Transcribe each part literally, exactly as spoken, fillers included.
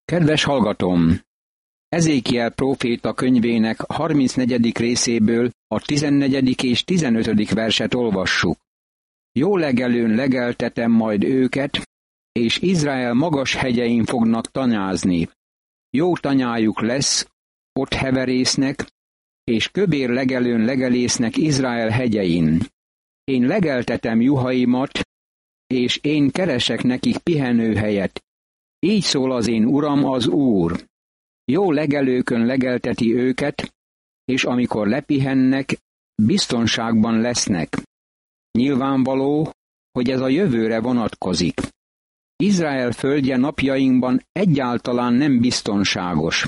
Kedves hallgatóm! Ezékiel próféta könyvének harmincnegyedik részéből a tizennegyedik és tizenötödik verset olvassuk. Jó legelőn legeltetem majd őket, és Izrael magas hegyein fognak tanyázni. Jó tanyájuk lesz, ott heverésznek, és kövér legelőn legelésznek Izrael hegyein. Én legeltetem juhaimat, és én keresek nekik pihenőhelyet. Így szól az én Uram, az Úr. Jó legelőkön legelteti őket, és amikor lepihennek, biztonságban lesznek. Nyilvánvaló, hogy ez a jövőre vonatkozik. Izrael földje napjainkban egyáltalán nem biztonságos.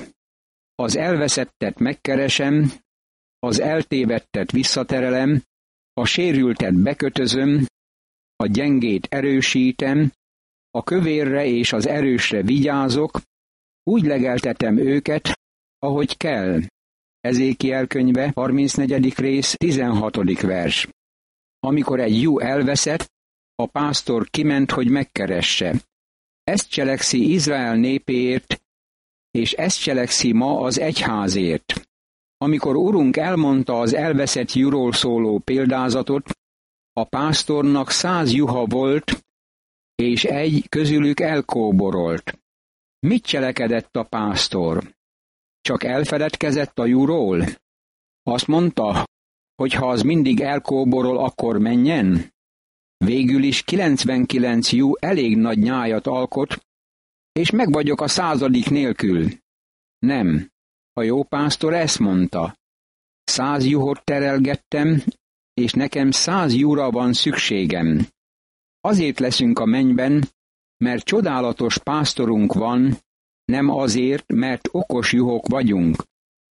Az elveszettet megkeresem, az eltévedtet visszaterelem, a sérültet bekötözöm, a gyengét erősítem, a kövérre és az erősre vigyázok, úgy legeltetem őket, ahogy kell. Ezékiel könyve, harmincnegyedik rész, tizenhatodik vers. Amikor egy juh elveszett, a pásztor kiment, hogy megkeresse. Ezt cselekszi Izrael népéért, és ezt cselekszi ma az egyházért. Amikor Urunk elmondta az elveszett juhról szóló példázatot, a pásztornak száz juha volt, és egy közülük elkóborolt. Mit cselekedett a pásztor? Csak elfeledkezett a juhról? Azt mondta, hogy ha az mindig elkóborol, akkor menjen? Végül is kilencvenkilenc juh elég nagy nyájat alkot, és meg vagyok a századik nélkül. Nem, a jó pásztor ezt mondta. Száz juhot terelgettem, és nekem száz juhra van szükségem. Azért leszünk a mennyben, mert csodálatos pásztorunk van, nem azért, mert okos juhok vagyunk.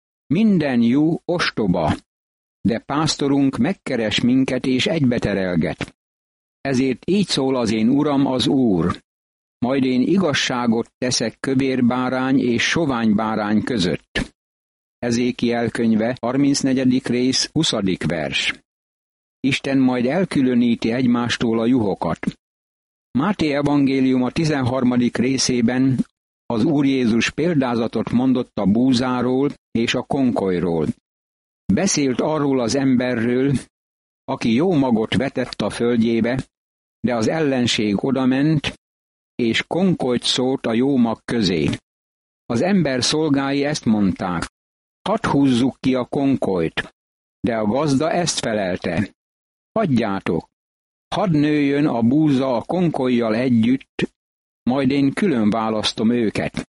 Minden juh ostoba, de pásztorunk megkeres minket és egybeterelget. Ezért így szól az én Uram, az Úr. Majd én igazságot teszek kövérbárány és soványbárány között. Ezékiel könyve, harmincnegyedik rész, huszadik vers. Isten majd elkülöníti egymástól a juhokat. Máté evangélium a tizenharmadik részében az Úr Jézus példázatot mondott a búzáról és a konkolyról. Beszélt arról az emberről, aki jó magot vetett a földjébe, de az ellenség odament, és konkolyt szórt a jó mag közé. Az ember szolgái ezt mondták, hadd húzzuk ki a konkolyt, de a gazda ezt felelte. Hagyjátok, hadd nőjön a búza a konkollyal együtt, majd én külön választom őket.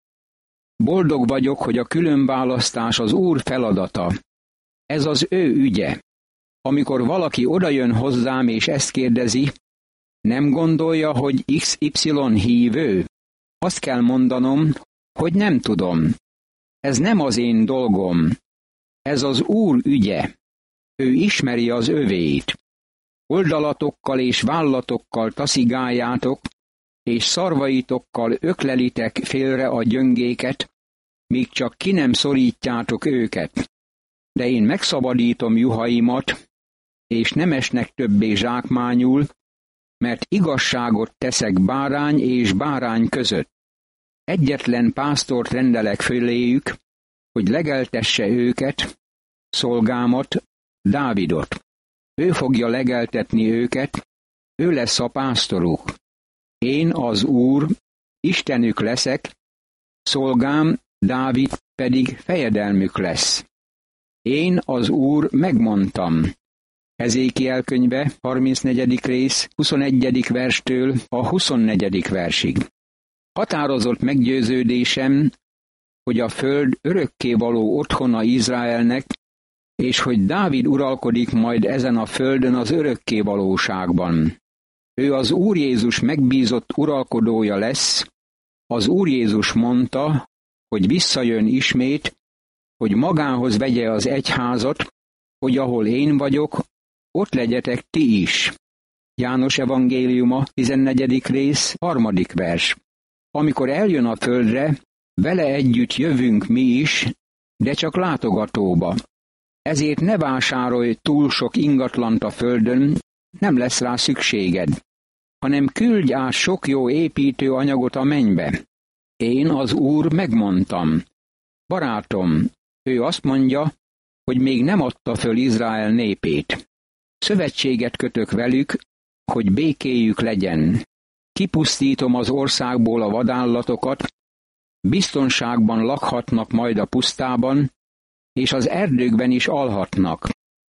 Boldog vagyok, hogy a különválasztás az Úr feladata. Ez az ő ügye. Amikor valaki odajön hozzám és ezt kérdezi, nem gondolja, hogy iksz ipszilon hívő? Azt kell mondanom, hogy nem tudom. Ez nem az én dolgom. Ez az Úr ügye. Ő ismeri az övét. Oldalatokkal és vállatokkal taszigáljátok, és szarvaitokkal öklelitek félre a gyöngéket, míg csak ki nem szorítjátok őket. De én megszabadítom juhaimat, és nem esnek többé zsákmányul, mert igazságot teszek bárány és bárány között. Egyetlen pásztort rendelek föléjük, hogy legeltesse őket, szolgámat, Dávidot. Ő fogja legeltetni őket, ő lesz a pásztoruk. Én az Úr, Istenük leszek, szolgám, Dávid pedig fejedelmük lesz. Én az Úr megmondtam. Ezékiel könyve, harmincnegyedik rész, huszonegyedik verstől a huszonnegyedik versig. Határozott meggyőződésem, hogy a föld örökkévaló otthona Izraelnek, és hogy Dávid uralkodik majd ezen a földön az örökkévalóságban. Ő az Úr Jézus megbízott uralkodója lesz. Az Úr Jézus mondta, hogy visszajön ismét, hogy magához vegye az egyházat, hogy ahol én vagyok, ott legyetek ti is. János evangéliuma, tizennegyedik rész, harmadik vers. Amikor eljön a földre, vele együtt jövünk mi is, de csak látogatóba. Ezért ne vásárolj túl sok ingatlant a földön, nem lesz rá szükséged, hanem küldj át sok jó építő anyagot a mennybe. Én az Úr megmondtam. Barátom, ő azt mondja, hogy még nem adta föl Izrael népét. Szövetséget kötök velük, hogy békéjük legyen. Kipusztítom az országból a vadállatokat, biztonságban lakhatnak majd a pusztában, és az erdőkben is alhatnak.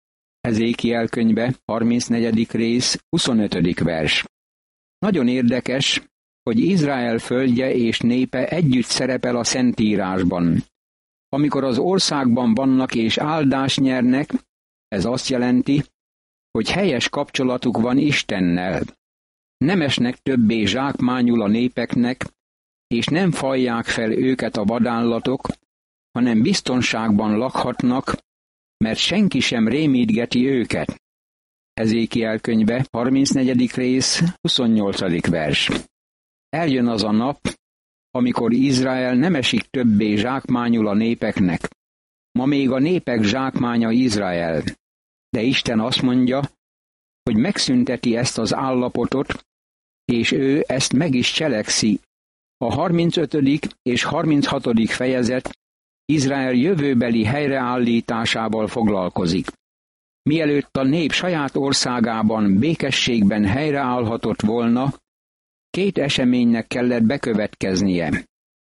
Ezékiel könyve, harmincnegyedik rész, huszonötödik vers. Nagyon érdekes, hogy Izrael földje és népe együtt szerepel a Szentírásban. Amikor az országban vannak és áldást nyernek, ez azt jelenti, hogy helyes kapcsolatuk van Istennel. Nem esnek többé zsákmányul a népeknek, és nem fajják fel őket a vadállatok, hanem biztonságban lakhatnak, mert senki sem rémítgeti őket. Ezékiel könyve, harmincnegyedik rész, huszonnyolcadik vers. Eljön az a nap, amikor Izrael nem esik többé zsákmányul a népeknek. Ma még a népek zsákmánya Izrael. De Isten azt mondja, hogy megszünteti ezt az állapotot, és ő ezt meg is cselekszi. A harmincötödik és harminchatodik fejezet Izrael jövőbeli helyreállításával foglalkozik. Mielőtt a nép saját országában békességben helyreállhatott volna, két eseménynek kellett bekövetkeznie.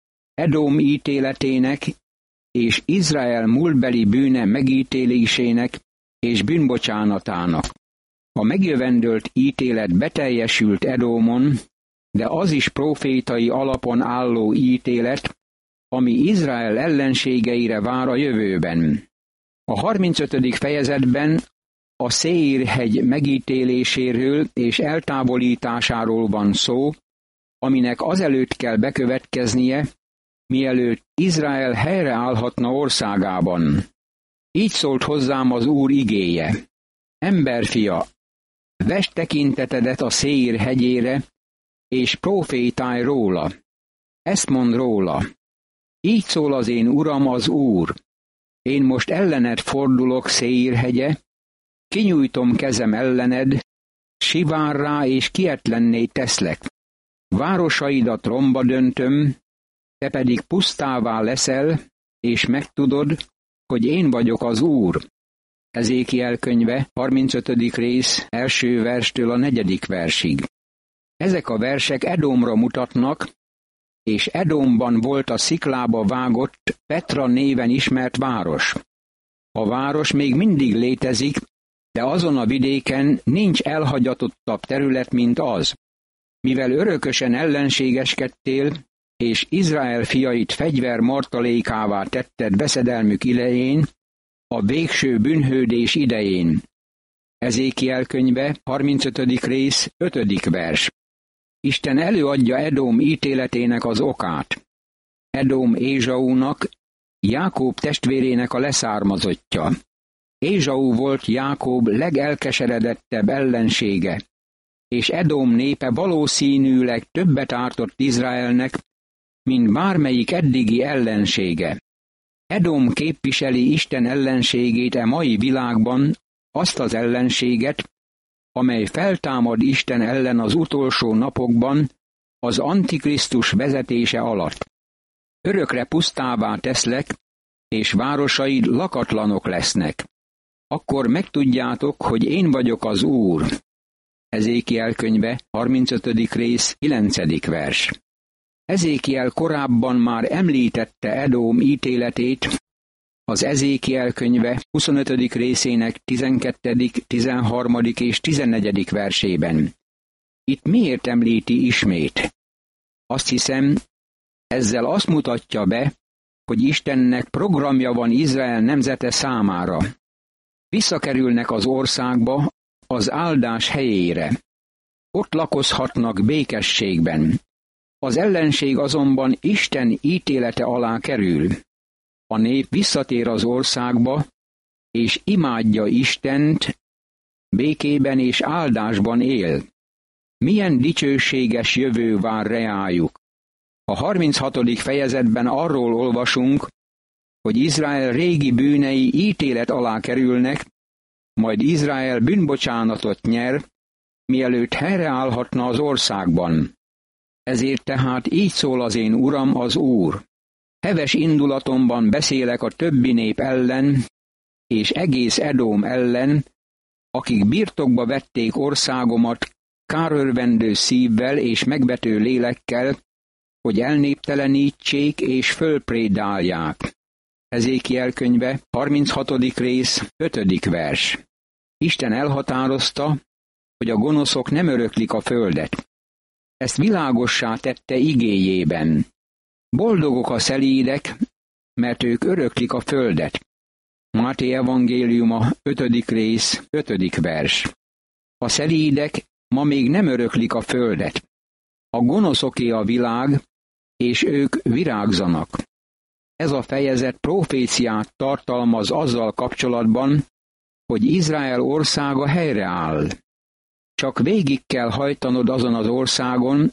Edom ítéletének és Izrael múltbeli bűne megítélésének és bűnbocsánatának. A megjövendölt ítélet beteljesült Edomon, de az is profétai alapon álló ítélet, ami Izrael ellenségeire vár a jövőben. A harmincötödik fejezetben a Széír-hegy megítéléséről és eltávolításáról van szó, aminek azelőtt kell bekövetkeznie, mielőtt Izrael helyreállhatna országában. Így szólt hozzám az Úr igéje. Emberfia, vesd tekintetedet a Széír hegyére, és profétálj róla. Ezt mond róla. Így szól az én Uram, az Úr. Én most ellened fordulok, Széír hegye, kinyújtom kezem ellened, sivárrá és kietlenné teszlek. Városaidat romba döntöm, te pedig pusztává leszel, és megtudod, hogy én vagyok az Úr. Ezékiel könyve, harmincötödik rész, első verstől a negyedik versig. Ezek a versek Edomra mutatnak, és Edomban volt a sziklába vágott Petra néven ismert város. A város még mindig létezik, de azon a vidéken nincs elhagyatottabb terület, mint az. Mivel örökösen ellenségeskedtél, és Izrael fiait fegyver martalékává tetted veszedelmük idején, a végső bűnhődés idején. Ezékiel könyve, harmincötödik rész, ötödik vers. Isten előadja Edom ítéletének az okát. Edom Ézsaúnak, Jákob testvérének a leszármazottja. Ézsau volt Jákob legelkeseredettebb ellensége, és Edom népe valószínűleg többet ártott Izraelnek, mint bármelyik eddigi ellensége. Edom képviseli Isten ellenségét e mai világban, azt az ellenséget, amely feltámad Isten ellen az utolsó napokban, az Antikrisztus vezetése alatt. Örökre pusztává teszlek, és városaid lakatlanok lesznek. Akkor megtudjátok, hogy én vagyok az Úr. Ezékiel könyve, harmincötödik rész, kilencedik vers. Ezékiel korábban már említette Edom ítéletét, az Ezékiel könyve huszonötödik részének tizenkettedik, tizenharmadik és tizennegyedik versében. Itt miért említi ismét? Azt hiszem, ezzel azt mutatja be, hogy Istennek programja van Izrael nemzete számára. Visszakerülnek az országba, az áldás helyére. Ott lakozhatnak békességben. Az ellenség azonban Isten ítélete alá kerül. A nép visszatér az országba, és imádja Istent, békében és áldásban él. Milyen dicsőséges jövő vár reájuk. A harminchatodik fejezetben arról olvasunk, hogy Izrael régi bűnei ítélet alá kerülnek, majd Izrael bűnbocsánatot nyer, mielőtt helyreállhatna az országban. Ezért tehát így szól az én Uram, az Úr. Heves indulatomban beszélek a többi nép ellen, és egész Edóm ellen, akik birtokba vették országomat kárörvendő szívvel és megvető lélekkel, hogy elnéptelenítsék és fölprédálják. Ezékiel könyve, harminchatodik rész, ötödik vers. Isten elhatározta, hogy a gonoszok nem öröklik a földet. Ezt világossá tette igéjében. Boldogok a szelídek, mert ők öröklik a földet. Máté evangéliuma, ötödik rész, ötödik vers. A szelídek ma még nem öröklik a földet. A gonoszoké a világ, és ők virágzanak. Ez a fejezet proféciát tartalmaz azzal kapcsolatban, hogy Izrael országa helyreáll. Csak végig kell hajtanod azon az országon,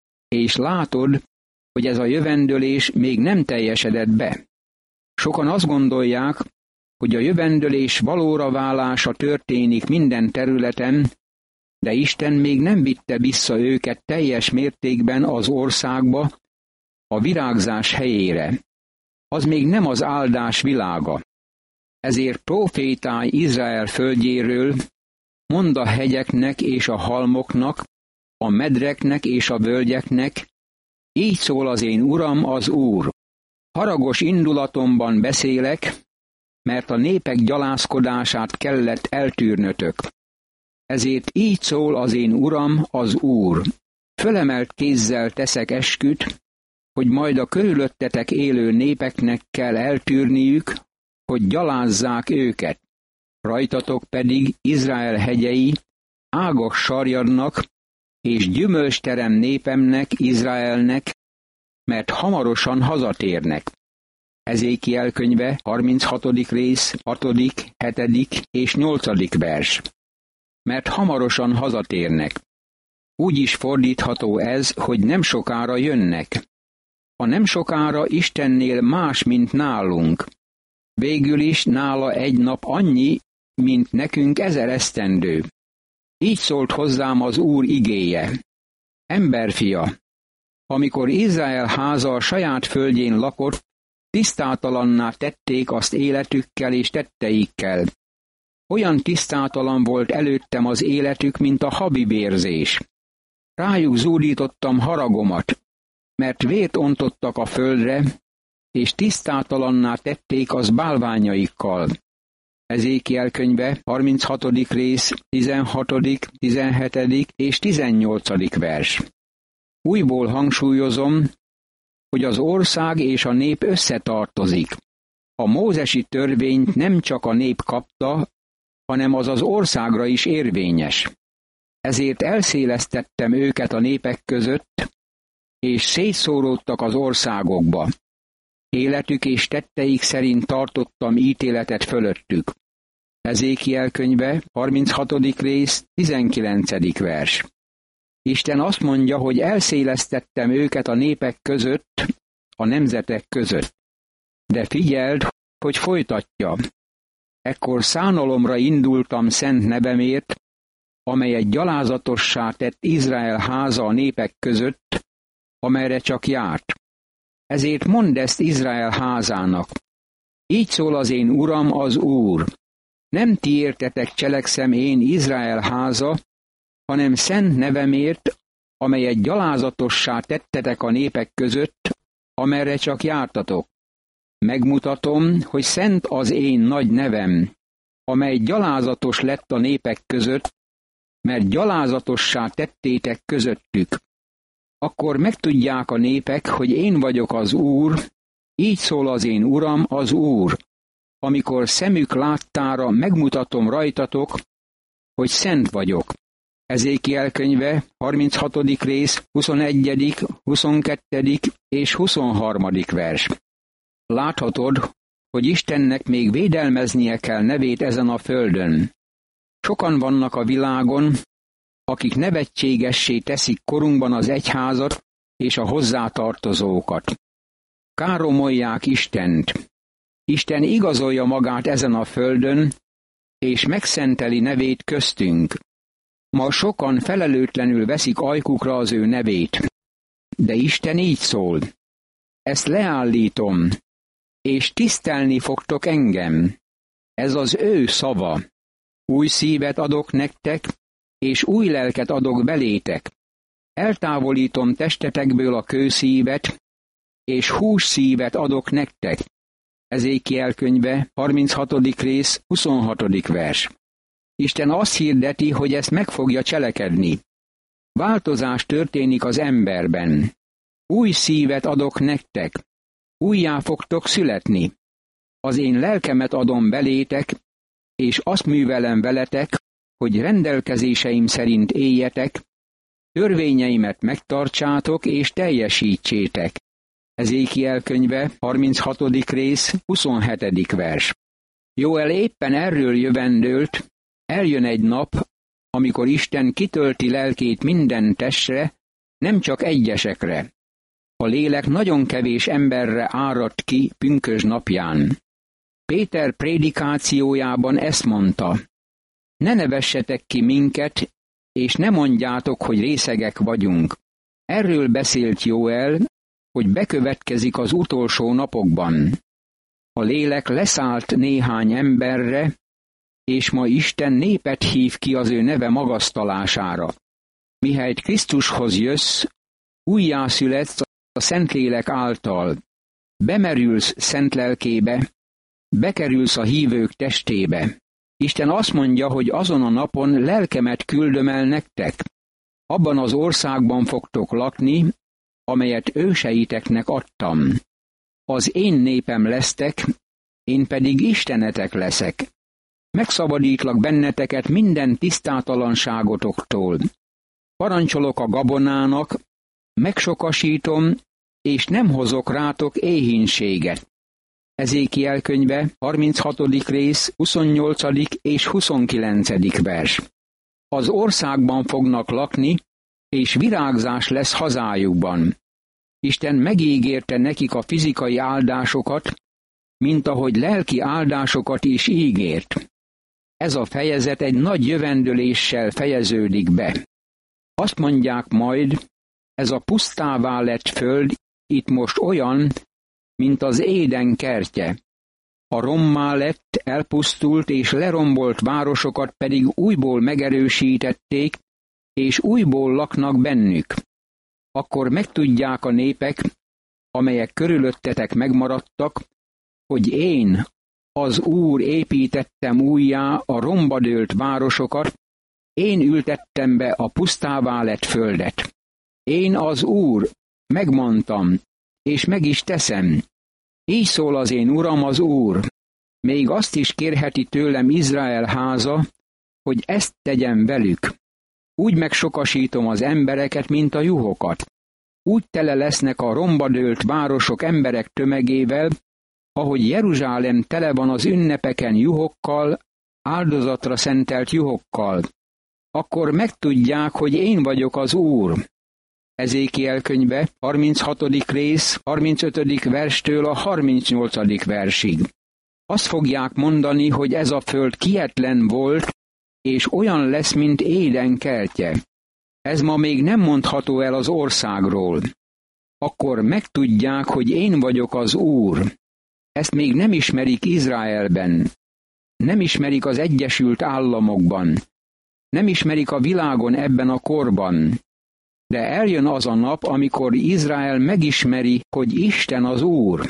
és látod, hogy ez a jövendölés még nem teljesedett be. Sokan azt gondolják, hogy a jövendölés valóra válása történik minden területen, de Isten még nem vitte vissza őket teljes mértékben az országba, a virágzás helyére. Az még nem az áldás világa. Ezért profétálj Izrael földjéről, mondd a hegyeknek és a halmoknak, a medreknek és a völgyeknek, így szól az én Uram, az Úr. Haragos indulatomban beszélek, mert a népek gyalázkodását kellett eltűrnötök. Ezért így szól az én Uram, az Úr. Fölemelt kézzel teszek esküt, hogy majd a körülöttetek élő népeknek kell eltűrniük, hogy gyalázzák őket. Rajtatok pedig Izrael hegyei ágak sarjadnak, és gyümölcsterem népemnek, Izraelnek, mert hamarosan hazatérnek. Ezékiel könyve, harminchatodik rész, hatodik, hetedik és nyolcadik vers. Mert hamarosan hazatérnek. Úgy is fordítható ez, hogy nem sokára jönnek. A nem sokára Istennél más, mint nálunk. Végül is nála egy nap annyi, mint nekünk ezer esztendő. Így szólt hozzám az Úr igéje. Emberfia, amikor Izrael háza a saját földjén lakott, tisztátalanná tették azt életükkel és tetteikkel. Olyan tisztátalan volt előttem az életük, mint a habibérzés. Rájuk zúdítottam haragomat, mert vért ontottak a földre, és tisztátalanná tették az bálványaikkal. Ezékiel könyve, harminchatodik rész, tizenhatodik, tizenhetedik és tizennyolcadik vers. Újból hangsúlyozom, hogy az ország és a nép összetartozik. A mózesi törvényt nem csak a nép kapta, hanem az az országra is érvényes. Ezért elszélesztettem őket a népek között, és szétszóródtak az országokba. Életük és tetteik szerint tartottam ítéletet fölöttük. Ezékiel könyve, harminchatodik rész, tizenkilencedik vers. Isten azt mondja, hogy elszélesztettem őket a népek között, a nemzetek között. De figyeld, hogy folytatja. Ekkor szánalomra indultam szent nevemért, amelyet gyalázatossá tett Izrael háza a népek között, amelyre csak járt. Ezért mondd ezt Izrael házának. Így szól az én Uram, az Úr. Nem ti értetek cselekszem én Izrael háza, hanem szent nevemért, amelyet gyalázatossá tettetek a népek között, amerre csak jártatok. Megmutatom, hogy szent az én nagy nevem, amely gyalázatos lett a népek között, mert gyalázatossá tettétek közöttük. Akkor megtudják a népek, hogy én vagyok az Úr, így szól az én Uram, az Úr, amikor szemük láttára megmutatom rajtatok, hogy szent vagyok. Ezékiel könyve, harminchatodik rész, huszonegyedik, huszonkettedik és huszonharmadik vers. Láthatod, hogy Istennek még védelmeznie kell nevét ezen a földön. Sokan vannak a világon, akik nevetségessé teszik korunkban az egyházat és a hozzátartozókat. Káromolják Istent. Isten igazolja magát ezen a földön, és megszenteli nevét köztünk. Ma sokan felelőtlenül veszik ajkukra az ő nevét. de Isten így szól. Ezt leállítom, és tisztelni fogtok engem. Ez az ő szava. Új szívet adok nektek, és új lelket adok belétek. Eltávolítom testetekből a kőszívet, és hússzívet adok nektek. Ezékiel könyve, harminchatodik rész, huszonhatodik vers. Isten azt hirdeti, hogy ezt meg fogja cselekedni. Változás történik az emberben. Új szívet adok nektek. Újjá fogtok születni. Az én lelkemet adom belétek, és azt művelem veletek, hogy rendelkezéseim szerint éljetek, törvényeimet megtartsátok és teljesítsétek. Ezékiel könyve, harminchatodik rész, huszonhetedik vers. Jóel éppen erről jövendőlt, eljön egy nap, amikor Isten kitölti lelkét minden testre, nem csak egyesekre. A lélek nagyon kevés emberre áradt ki pünkösd napján. Péter prédikációjában ezt mondta: ne nevessetek ki minket, és ne mondjátok, hogy részegek vagyunk. Erről beszélt Jóel, hogy bekövetkezik az utolsó napokban. A lélek leszállt néhány emberre, és ma Isten népet hív ki az ő neve magasztalására. Mihelyt Krisztushoz jössz, újjászületsz a Szentlélek által, bemerülsz szent lelkébe, bekerülsz a hívők testébe. Isten azt mondja, hogy azon a napon lelkemet küldöm el nektek. Abban az országban fogtok lakni, amelyet őseiteknek adtam. Az én népem lesztek, én pedig Istenetek leszek. Megszabadítlak benneteket minden tisztátalanságotoktól. Parancsolok a gabonának, megsokasítom, és nem hozok rátok éhínséget. Ezékiel könyve, harminchatodik rész, huszonnyolcadik és huszonkilencedik vers. Az országban fognak lakni, és virágzás lesz hazájukban. Isten megígérte nekik a fizikai áldásokat, mint ahogy lelki áldásokat is ígért. Ez a fejezet egy nagy jövendöléssel fejeződik be. Azt mondják majd, ez a pusztává lett föld itt most olyan, mint az Éden kertje. A rommá lett, elpusztult és lerombolt városokat pedig újból megerősítették, és újból laknak bennük. Akkor megtudják a népek, amelyek körülöttetek megmaradtak, hogy én, az Úr építettem újjá a rombadőlt városokat, én ültettem be a pusztává lett földet. Én az Úr, megmondtam, és meg is teszem. Így szól az én Uram, az Úr. Még azt is kérheti tőlem Izrael háza, hogy ezt tegyem velük. Úgy megsokasítom az embereket, mint a juhokat. Úgy tele lesznek a rombadőlt városok emberek tömegével, ahogy Jeruzsálem tele van az ünnepeken juhokkal, áldozatra szentelt juhokkal. Akkor megtudják, hogy én vagyok az Úr. Ezékiel könyve, harminchatodik rész, harmincötödik verstől a harmincnyolcadik versig. Azt fogják mondani, hogy ez a föld kietlen volt, és olyan lesz, mint Éden kertje. Ez ma még nem mondható el az országról. Akkor megtudják, hogy én vagyok az Úr. Ezt még nem ismerik Izraelben. Nem ismerik az Egyesült Államokban. Nem ismerik a világon ebben a korban. De eljön az a nap, amikor Izrael megismeri, hogy Isten az Úr.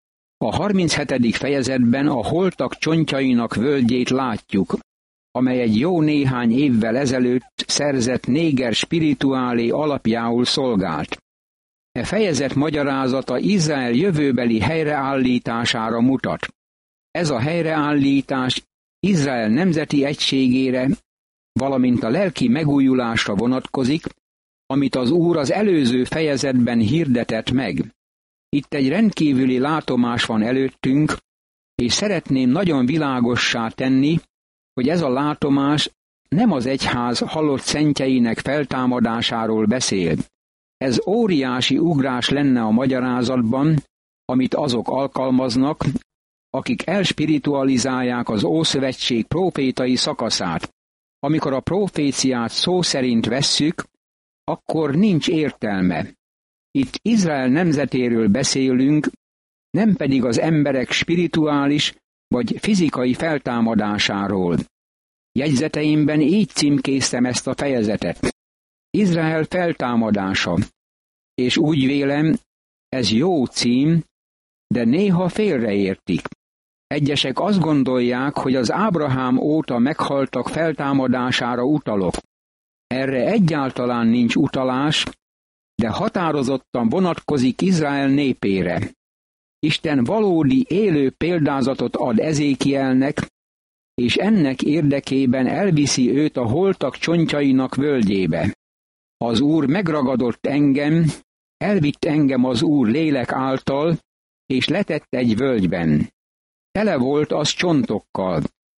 A harminchetedik fejezetben a holtak csontjainak völgyét látjuk, amely egy jó néhány évvel ezelőtt szerzett néger spirituálé alapjául szolgált. E fejezet magyarázata Izrael jövőbeli helyreállítására mutat. Ez a helyreállítás Izrael nemzeti egységére, valamint a lelki megújulásra vonatkozik, amit az Úr az előző fejezetben hirdetett meg. Itt egy rendkívüli látomás van előttünk, és szeretném nagyon világossá tenni, hogy ez a látomás nem az egyház halott szentjeinek feltámadásáról beszél. Ez óriási ugrás lenne a magyarázatban, amit azok alkalmaznak, akik elspiritualizálják az Ószövetség prófétai szakaszát. Amikor a proféciát szó szerint vesszük, akkor nincs értelme. Itt Izrael nemzetéről beszélünk, nem pedig az emberek spirituális vagy fizikai feltámadásáról. Jegyzeteimben így címkéztem ezt a fejezetet. Izrael feltámadása. És úgy vélem, ez jó cím, de néha félreértik. Egyesek azt gondolják, hogy az Ábrahám óta meghaltak feltámadására utalok. Erre egyáltalán nincs utalás, de határozottan vonatkozik Izrael népére. Isten valódi élő példázatot ad Ezékielnek, és ennek érdekében elviszi őt a holtak csontjainak völgyébe. Az Úr megragadott engem, elvitt engem az Úr lélek által, és letett egy völgyben. Tele volt az csontokkal.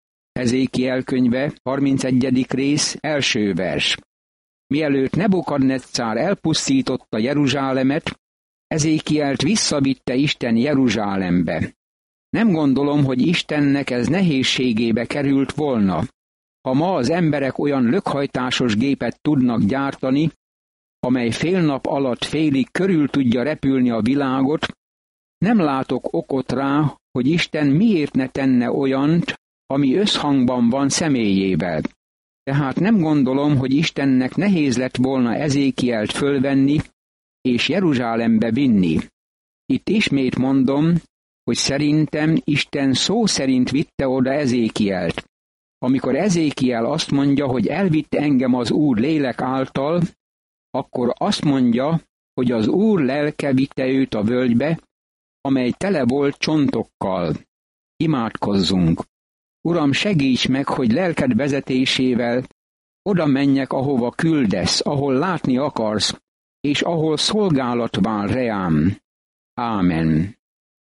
Ezékiel könyve, harmincegyedik rész, első vers. Mielőtt Nebukadneccár elpusztította Jeruzsálemet, Ezékielt visszavitte Isten Jeruzsálembe. Nem gondolom, hogy Istennek ez nehézségébe került volna. Ha ma az emberek olyan lökhajtásos gépet tudnak gyártani, amely fél nap alatt félig körül tudja repülni a világot, nem látok okot rá, hogy Isten miért ne tenne olyant, ami összhangban van személyével. Tehát nem gondolom, hogy Istennek nehéz lett volna Ezékielt fölvenni és Jeruzsálembe vinni. Itt ismét mondom, hogy szerintem Isten szó szerint vitte oda Ezékielt. Amikor Ezékiel azt mondja, hogy elvitte engem az Úr lélek által, akkor azt mondja, hogy az Úr lelke vitte őt a völgybe, amely tele volt csontokkal. Imádkozzunk! Uram, segíts meg, hogy lelked vezetésével oda menjek, ahova küldesz, ahol látni akarsz, és ahol szolgálat vár reám. Ámen.